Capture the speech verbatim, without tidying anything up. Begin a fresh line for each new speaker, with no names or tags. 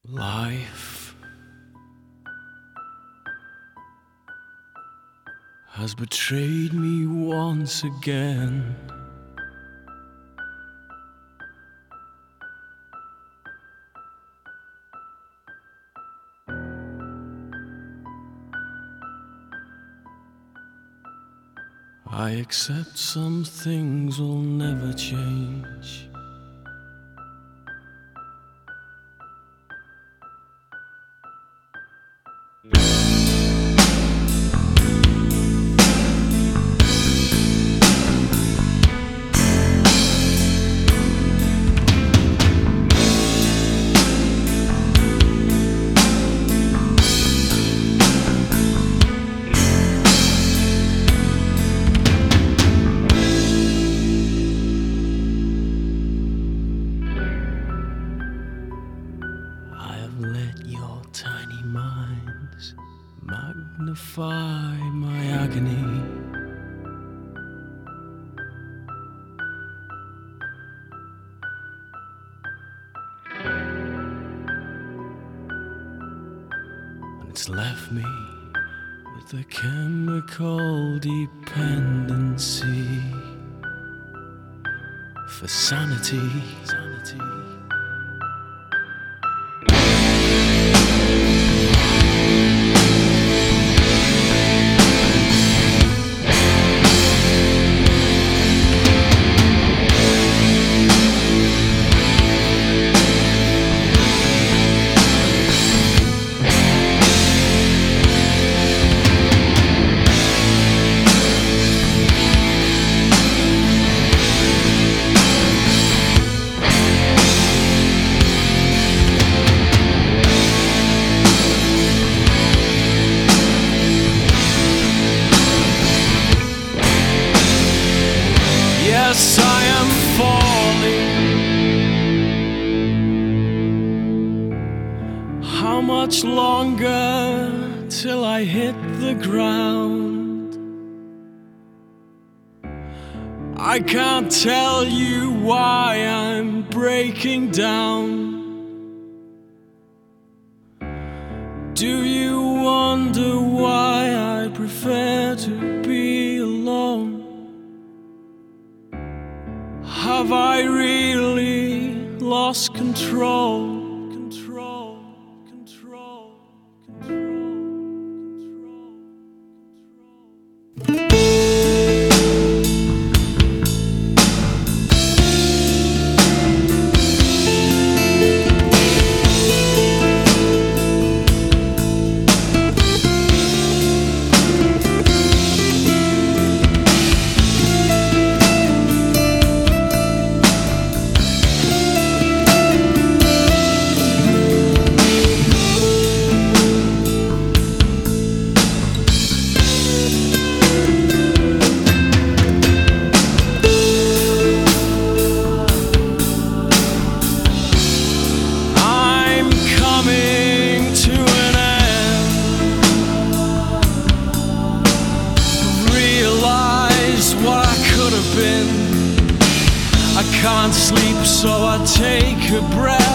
Life has betrayed me once again. I accept some things will never change. Let your tiny minds magnify my agony. And it's left me with a chemical dependency for sanity. sanity. Yes, I am falling. How much longer till I hit the ground? I can't tell you why I'm breaking down. Do you wonder why I prefer to be alone? Have I really lost control? Control, control, control, control, control. I can't sleep, so I take a breath.